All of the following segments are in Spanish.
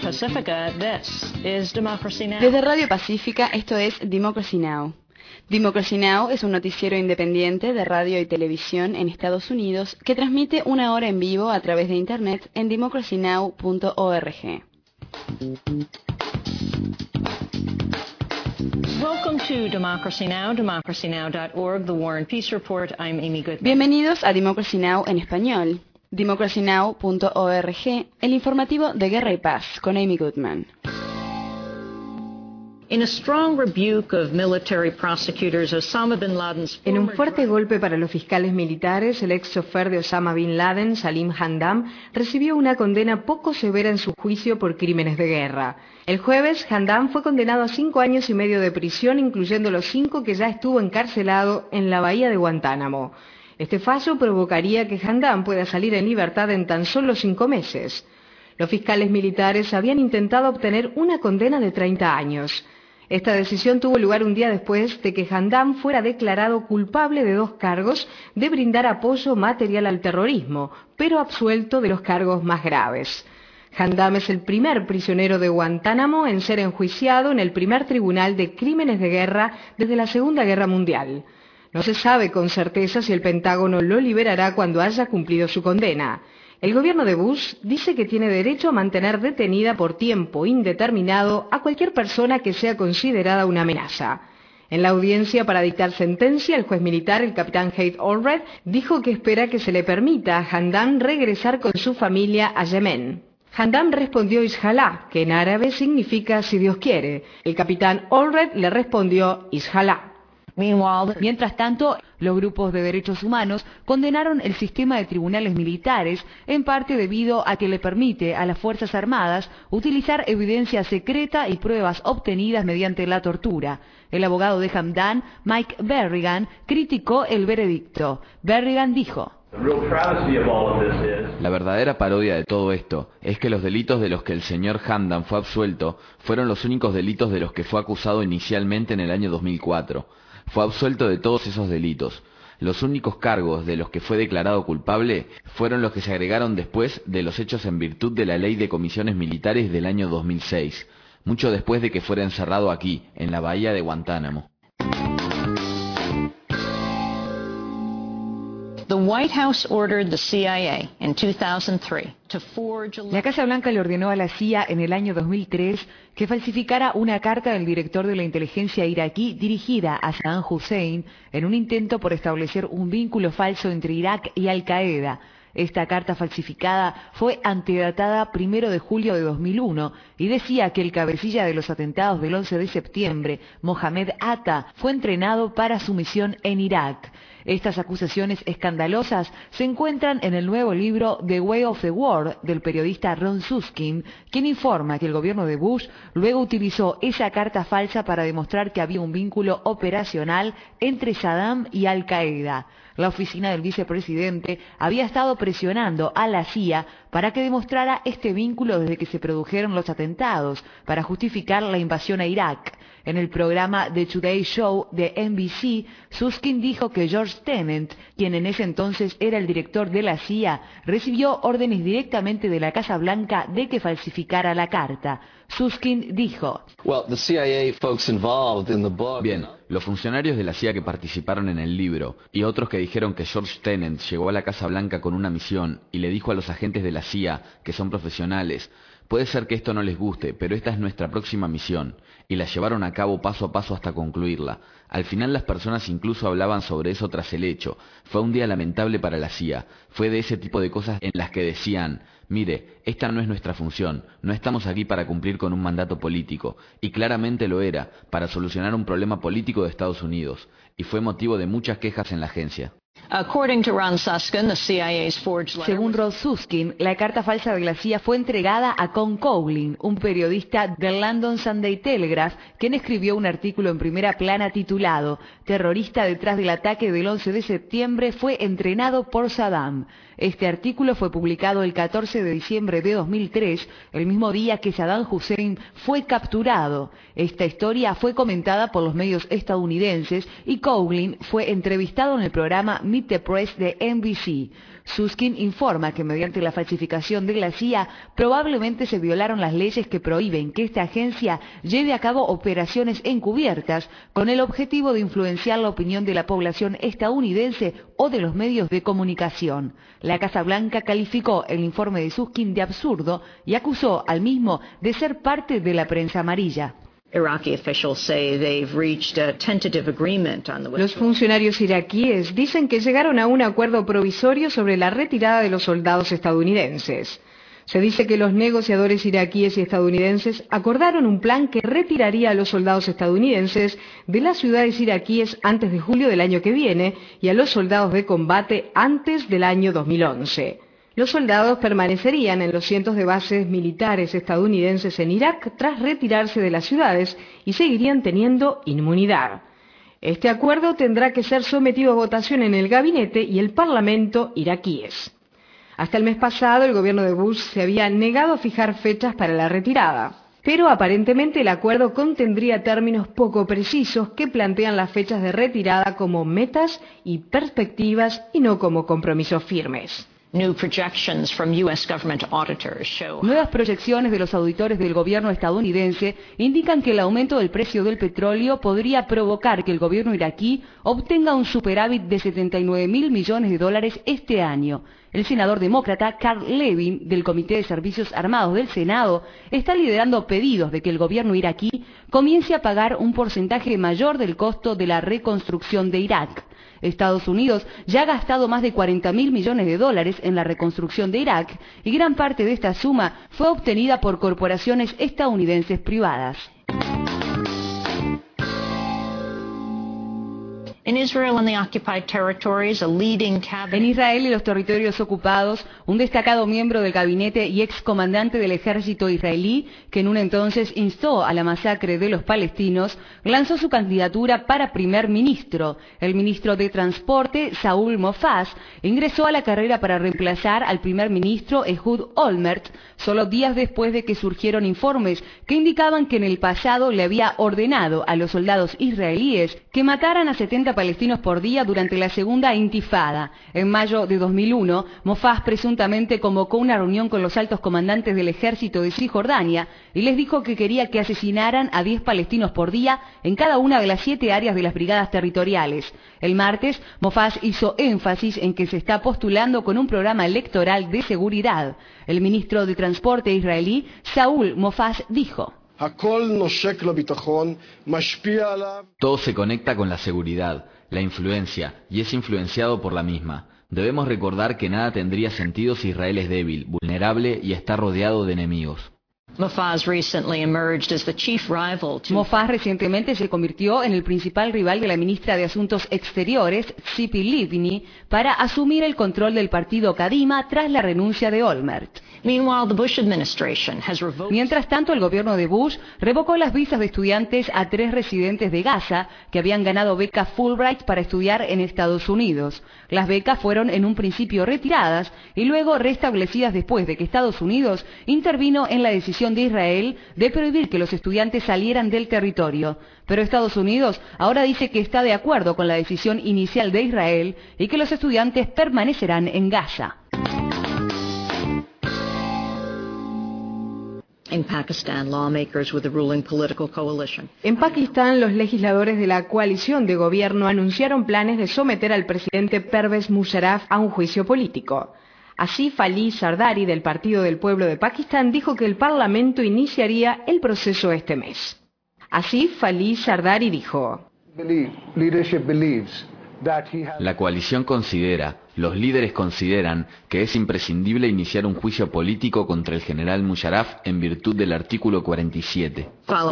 Pacifica, this is Democracy Now! Desde Radio Pacífica, esto es Democracy Now! Democracy Now! Es un noticiero independiente de radio y televisión en Estados Unidos que transmite una hora en vivo a través de Internet en democracynow.org. Welcome to Democracy Now!, democracynow.org, The War and Peace Report. I'm Amy Goodman. Bienvenidos a Democracy Now! En español. democracynow.org, el informativo de Guerra y Paz, con Amy Goodman. In a strong rebuke of military prosecutors, Osama bin Laden's En un fuerte golpe para los fiscales militares, el ex chofer de Osama bin Laden, Salim Hamdan, recibió una condena poco severa en su juicio por crímenes de guerra. El jueves, Hamdan fue condenado a 5 años y medio de prisión, incluyendo los 5 que ya estuvo encarcelado en la bahía de Guantánamo. Este fallo provocaría que Hamdan pueda salir en libertad en tan solo 5 meses. Los fiscales militares habían intentado obtener una condena de 30 años. Esta decisión tuvo lugar un día después de que Hamdan fuera declarado culpable de 2 cargos de brindar apoyo material al terrorismo, pero absuelto de los cargos más graves. Hamdan es el primer prisionero de Guantánamo en ser enjuiciado en el primer tribunal de crímenes de guerra desde la Segunda Guerra Mundial. No se sabe con certeza si el Pentágono lo liberará cuando haya cumplido su condena. El gobierno de Bush dice que tiene derecho a mantener detenida por tiempo indeterminado a cualquier persona que sea considerada una amenaza. En la audiencia para dictar sentencia, el juez militar, el capitán Heath Allred, dijo que espera que se le permita a Hamdan regresar con su familia a Yemen. Hamdan respondió Inshallah, que en árabe significa si Dios quiere. El capitán Allred le respondió Inshallah. Mientras tanto, los grupos de derechos humanos condenaron el sistema de tribunales militares, en parte debido a que le permite a las Fuerzas Armadas utilizar evidencia secreta y pruebas obtenidas mediante la tortura. El abogado de Hamdan, Mike Berrigan, criticó el veredicto. Berrigan dijo: La verdadera parodia de todo esto es que los delitos de los que el señor Hamdan fue absuelto fueron los únicos delitos de los que fue acusado inicialmente en el año 2004. Fue absuelto de todos esos delitos. Los únicos cargos de los que fue declarado culpable fueron los que se agregaron después de los hechos en virtud de la Ley de Comisiones Militares del año 2006, mucho después de que fuera encerrado aquí, en la bahía de Guantánamo. The White House ordered the CIA in 2003 to forge a... La Casa Blanca le ordenó a la CIA en el año 2003 que falsificara una carta del director de la inteligencia iraquí dirigida a Saddam Hussein en un intento por establecer un vínculo falso entre Irak y Al-Qaeda. Esta carta falsificada fue antedatada 1 de julio de 2001 y decía que el cabecilla de los atentados del 11 de septiembre, Mohamed Atta, fue entrenado para su misión en Irak. Estas acusaciones escandalosas se encuentran en el nuevo libro The Way of the War del periodista Ron Suskind, quien informa que el gobierno de Bush luego utilizó esa carta falsa para demostrar que había un vínculo operacional entre Saddam y Al-Qaeda. La oficina del vicepresidente había estado presionando a la CIA para que demostrara este vínculo desde que se produjeron los atentados, para justificar la invasión a Irak. En el programa The Today Show de NBC, Suskind dijo que George Tenet, quien en ese entonces era el director de la CIA, recibió órdenes directamente de la Casa Blanca de que falsificara la carta. Suskind dijo: Bien, los funcionarios de la CIA que participaron en el libro y otros que dijeron que George Tenet llegó a la Casa Blanca con una misión y le dijo a los agentes de la CIA, que son profesionales: puede ser que esto no les guste, pero esta es nuestra próxima misión, y la llevaron a cabo paso a paso hasta concluirla. Al final las personas incluso hablaban sobre eso tras el hecho. Fue un día lamentable para la CIA. Fue de ese tipo de cosas en las que decían: mire, esta no es nuestra función, no estamos aquí para cumplir con un mandato político, y claramente lo era, para solucionar un problema político de Estados Unidos, y fue motivo de muchas quejas en la agencia. Según Ron Suskind, la carta falsa de la CIA fue entregada a Con Cowling, un periodista del London Sunday Telegraph, quien escribió un artículo en primera plana titulado «Terrorista detrás del ataque del 11 de septiembre fue entrenado por Saddam». Este artículo fue publicado el 14 de diciembre de 2003, el mismo día que Saddam Hussein fue capturado. Esta historia fue comentada por los medios estadounidenses y Cowling fue entrevistado en el programa Meet the Press de NBC. Susskind informa que mediante la falsificación de la CIA probablemente se violaron las leyes que prohíben que esta agencia lleve a cabo operaciones encubiertas con el objetivo de influenciar la opinión de la población estadounidense o de los medios de comunicación. La Casa Blanca calificó el informe de Susskind de absurdo y acusó al mismo de ser parte de la prensa amarilla. Los funcionarios iraquíes dicen que llegaron a un acuerdo provisorio sobre la retirada de los soldados estadounidenses. Se dice que los negociadores iraquíes y estadounidenses acordaron un plan que retiraría a los soldados estadounidenses de las ciudades iraquíes antes de julio del año que viene y a los soldados de combate antes del año 2011. Los soldados permanecerían en los cientos de bases militares estadounidenses en Irak tras retirarse de las ciudades y seguirían teniendo inmunidad. Este acuerdo tendrá que ser sometido a votación en el gabinete y el parlamento iraquíes. Hasta el mes pasado, el gobierno de Bush se había negado a fijar fechas para la retirada, pero aparentemente el acuerdo contendría términos poco precisos que plantean las fechas de retirada como metas y perspectivas y no como compromisos firmes. Nuevas proyecciones de los auditores del gobierno estadounidense indican que el aumento del precio del petróleo podría provocar que el gobierno iraquí obtenga un superávit de $79.000 millones este año. El senador demócrata Carl Levin, del Comité de Servicios Armados del Senado, está liderando pedidos de que el gobierno iraquí comience a pagar un porcentaje mayor del costo de la reconstrucción de Irak. Estados Unidos ya ha gastado más de $40.000 millones en la reconstrucción de Irak y gran parte de esta suma fue obtenida por corporaciones estadounidenses privadas. En Israel y los territorios ocupados, un destacado miembro del gabinete y excomandante del ejército israelí, que en un entonces instó a la masacre de los palestinos, lanzó su candidatura para primer ministro. El ministro de Transporte, Saúl Mofaz, ingresó a la carrera para reemplazar al primer ministro Ehud Olmert, solo días después de que surgieron informes que indicaban que en el pasado le había ordenado a los soldados israelíes que mataran a 70 palestinos por día durante la segunda intifada. En mayo de 2001, Mofaz presuntamente convocó una reunión con los altos comandantes del ejército de Cisjordania y les dijo que quería que asesinaran a 10 palestinos por día en cada una de las 7 áreas de las brigadas territoriales. El martes, Mofaz hizo énfasis en que se está postulando con un programa electoral de seguridad. El ministro de Transporte israelí, Saúl Mofaz, dijo: todo se conecta con la seguridad, la influencia, y es influenciado por la misma. Debemos recordar que nada tendría sentido si Israel es débil, vulnerable y está rodeado de enemigos. Mofaz recientemente se convirtió en el principal rival de la ministra de Asuntos Exteriores, Tzipi Livni, para asumir el control del partido Kadima tras la renuncia de Olmert. Mientras tanto, el gobierno de Bush revocó las visas de estudiantes a 3 residentes de Gaza que habían ganado becas Fulbright para estudiar en Estados Unidos. Las becas fueron en un principio retiradas y luego restablecidas después de que Estados Unidos intervino en la decisión de Israel de prohibir que los estudiantes salieran del territorio. Pero Estados Unidos ahora dice que está de acuerdo con la decisión inicial de Israel y que los estudiantes permanecerán en Gaza. En Pakistán, los legisladores de la coalición de gobierno anunciaron planes de someter al presidente Pervez Musharraf a un juicio político. Asif Ali Zardari, del Partido del Pueblo de Pakistán, dijo que el Parlamento iniciaría el proceso este mes. Asif Ali Zardari dijo: la coalición los líderes consideran que es imprescindible iniciar un juicio político contra el general Musharraf en virtud del artículo 47.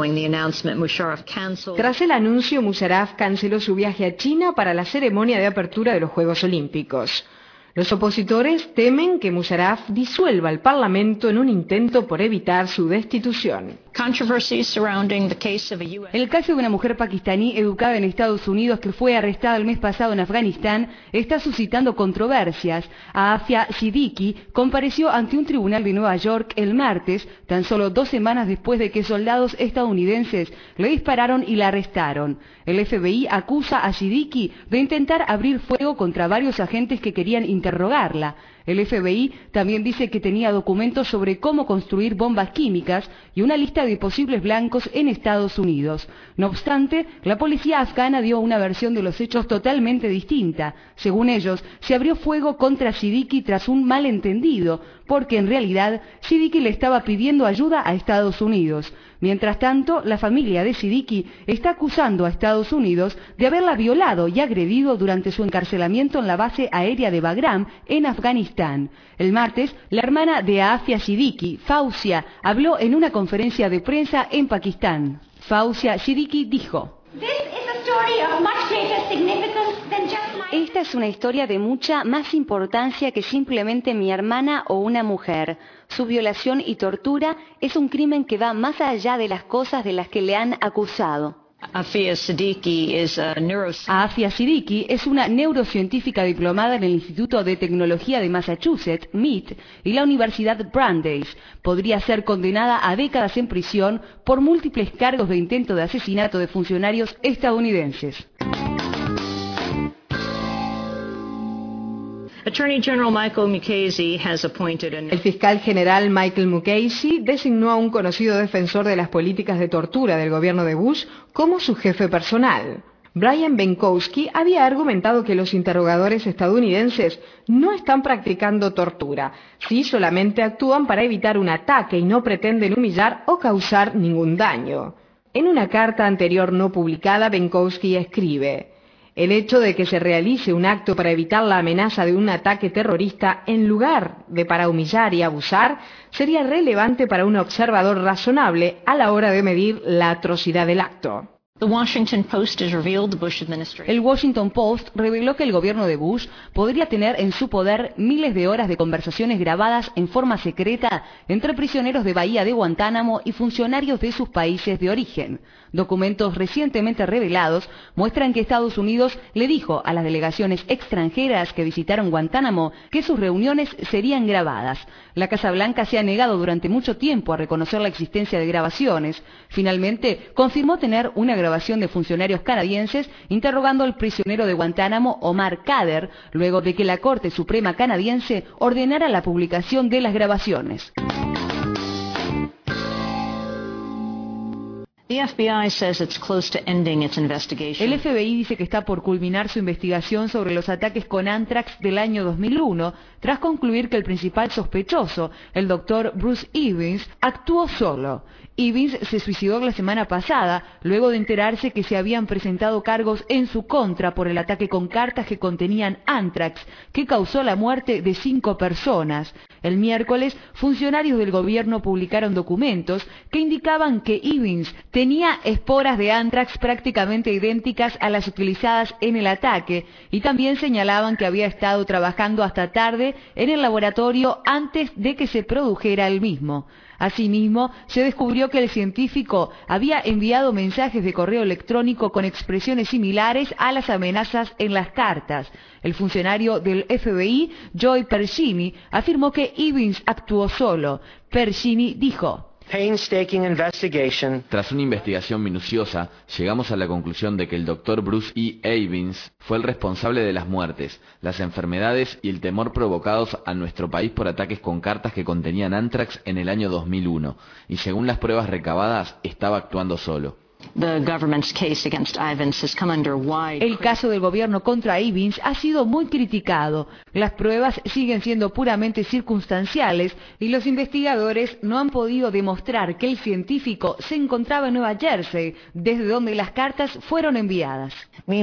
Tras el anuncio, Musharraf canceló su viaje a China para la ceremonia de apertura de los Juegos Olímpicos. Los opositores temen que Musharraf disuelva el Parlamento en un intento por evitar su destitución. El caso de una mujer pakistaní educada en Estados Unidos que fue arrestada el mes pasado en Afganistán está suscitando controversias. Aafia Siddiqui compareció ante un tribunal de Nueva York el martes, tan solo 2 semanas después de que soldados estadounidenses le dispararon y la arrestaron. El FBI acusa a Siddiqui de intentar abrir fuego contra varios agentes que querían interrogarla. El FBI también dice que tenía documentos sobre cómo construir bombas químicas y una lista de posibles blancos en Estados Unidos. No obstante, la policía afgana dio una versión de los hechos totalmente distinta. Según ellos, se abrió fuego contra Siddiqui tras un malentendido, porque en realidad Siddiqui le estaba pidiendo ayuda a Estados Unidos. Mientras tanto, la familia de Siddiqui está acusando a Estados Unidos de haberla violado y agredido durante su encarcelamiento en la base aérea de Bagram, en Afganistán. El martes, la hermana de Aafia Siddiqui, Fawzia, habló en una conferencia de prensa en Pakistán. Fawzia Siddiqui dijo: esta es una historia de mucha más importancia que simplemente mi hermana o una mujer. Su violación y tortura es un crimen que va más allá de las cosas de las que le han acusado. Aafia Siddiqui es una neurocientífica diplomada en el Instituto de Tecnología de Massachusetts, MIT, y la Universidad Brandeis. Podría ser condenada a décadas en prisión por múltiples cargos de intento de asesinato de funcionarios estadounidenses. El fiscal general Michael Mukasey designó a un conocido defensor de las políticas de tortura del gobierno de Bush como su jefe personal. Brian Benkowski había argumentado que los interrogadores estadounidenses no están practicando tortura, si solamente actúan para evitar un ataque y no pretenden humillar o causar ningún daño. En una carta anterior no publicada, Benkowski escribe: el hecho de que se realice un acto para evitar la amenaza de un ataque terrorista en lugar de para humillar y abusar sería relevante para un observador razonable a la hora de medir la atrocidad del acto. El Washington Post reveló que el gobierno de Bush podría tener en su poder miles de horas de conversaciones grabadas en forma secreta entre prisioneros de Bahía de Guantánamo y funcionarios de sus países de origen. Documentos recientemente revelados muestran que Estados Unidos le dijo a las delegaciones extranjeras que visitaron Guantánamo que sus reuniones serían grabadas. La Casa Blanca se ha negado durante mucho tiempo a reconocer la existencia de grabaciones. Finalmente, confirmó tener una grabación de funcionarios canadienses interrogando al prisionero de Guantánamo, Omar Khadr, luego de que la Corte Suprema canadiense ordenara la publicación de las grabaciones. El FBI dice que está por culminar su investigación sobre los ataques con Anthrax del año 2001, tras concluir que el principal sospechoso, el Dr. Bruce Evans, actuó solo. Evans se suicidó la semana pasada, luego de enterarse que se habían presentado cargos en su contra por el ataque con cartas que contenían Anthrax, que causó la muerte de 5 personas. El miércoles, funcionarios del gobierno publicaron documentos que indicaban que Evans tenía esporas de Anthrax prácticamente idénticas a las utilizadas en el ataque, y también señalaban que había estado trabajando hasta tarde en el laboratorio antes de que se produjera el mismo. Asimismo, se descubrió que el científico había enviado mensajes de correo electrónico con expresiones similares a las amenazas en las cartas. El funcionario del FBI, Joy Pershini, afirmó que Evans actuó solo. Pershini dijo: tras una investigación minuciosa, llegamos a la conclusión de que el Dr. Bruce E. Evans fue el responsable de las muertes, las enfermedades y el temor provocados a nuestro país por ataques con cartas que contenían Anthrax en el año 2001, y según las pruebas recabadas, estaba actuando solo. El caso del gobierno contra Evans ha sido muy criticado. Las pruebas siguen siendo puramente circunstanciales y los investigadores no han podido demostrar que el científico se encontraba en Nueva Jersey, desde donde las cartas fueron enviadas.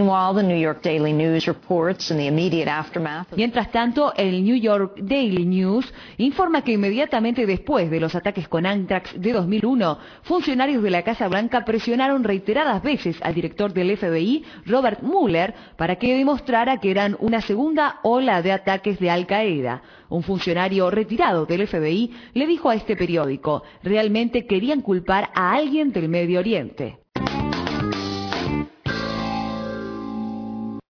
Mientras tanto, el New York Daily News informa que inmediatamente después de los ataques con Anthrax de 2001, funcionarios de la Casa Blanca presionaron llamaron reiteradas veces al director del FBI, Robert Mueller, para que demostrara que eran una segunda ola de ataques de Al Qaeda. Un funcionario retirado del FBI le dijo a este periódico: realmente querían culpar a alguien del Medio Oriente.